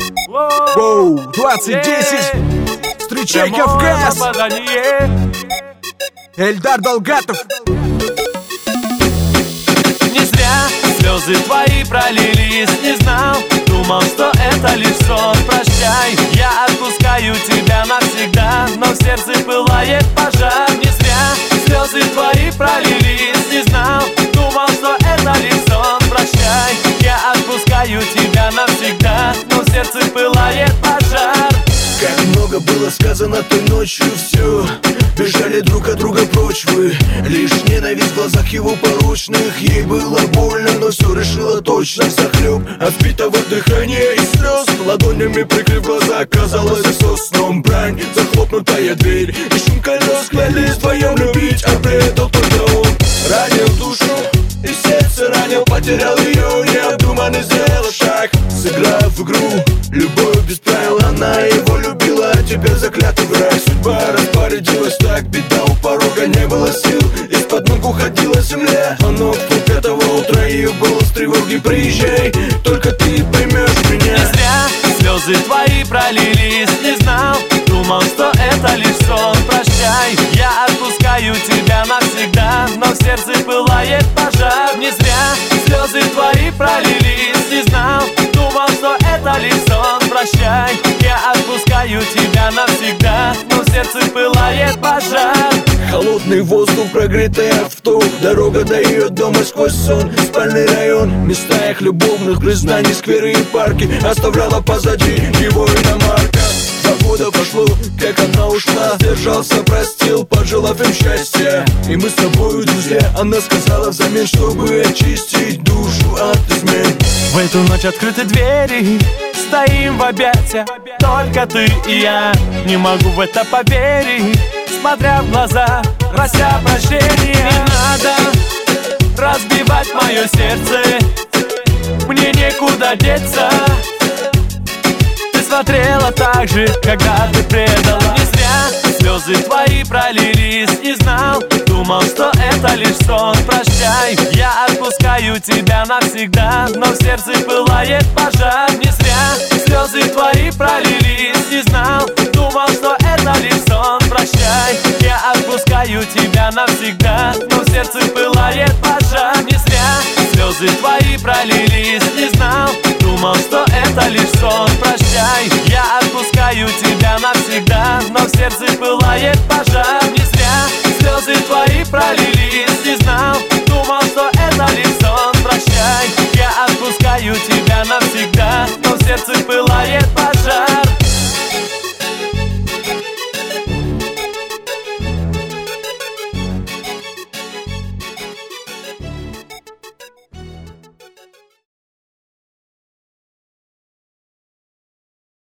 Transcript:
Воу, 2010. Встречай Кавказ. Эльдар Далгатов. Не зря слезы твои пролились, не знал, думал, что это лишь сон. Прощай, я отпускаю тебя навсегда, но в сердце пылает пожар. Не зря слезы твои пролились, не знал, думал, что это лишь сон. Прощай, я отпускаю тебя навсегда, но в сердце пылает пожар. Как много было сказано той ночью, все бежали друг от друга прочь вы. Лишь ненависть в глазах его порочных. Ей было больно, но все решила точно. Захлеб от вбитого дыхания и слез, ладонями прикрыв глаза, казалось со сном. Брань, захлопнутая дверь и шум колес. Клялись вдвоем любить, а предал только он. Ранил душу и сердце ранил, потерял ее. Необдуманный сделал шаг, сыграв в игру. Любовь без правил, она его любила, а теперь заклятый враг. Судьба распорядилась так, беда у порога, не было сил, из-под ног уходила земля. Звонок в этого утра, ее голос тревоги: приезжай, только ты поймешь меня. Не зря слезы твои пролились, не знал, думал, что это лишь сон. Прощай, я отпускаю тебя навсегда, но в сердце пылает пожар. Не зря слезы твои пролились, не знал, думал, что это лишь сон. Прощай, я отпускаю тебя навсегда, но в сердце пылает пожар. Холодный воздух, прогретый авто, дорога до ее дома сквозь сон. Спальный район, места их любовных признаний, скверы и парки оставляла позади его иномарка. 2 года пошло, как она ушла, сдержался, простил, пожелав им счастья. И мы с тобою друзья, она сказала взамен, чтобы очистить душу от измен. В эту ночь открыты двери, стоим в объятиях, только ты и я. Не могу в это поверить, смотря в глаза, прося прощения. Не надо разбивать мое сердце, мне некуда деться. Ты смотрела так же, когда ты предала. Не зря слезы твои пролились, не знал, думал, что это лишь сон. Прощай, я отпускаю тебя навсегда, но в сердце пылает пожар. Не зря слезы твои пролились, не знал, думал, что это лишь сон. Прощай, я отпускаю тебя навсегда, но в сердце пылает пожар. Не зря слезы твои пролились, не знал, думал, что это лишь сон. Прощай, я отпускаю тебя навсегда, но в сердце пылает пожар. Не зря слезы твои пролились, не знал, думал, что это лишь сон. Прощай, я отпускаю тебя навсегда, но в сердце пылает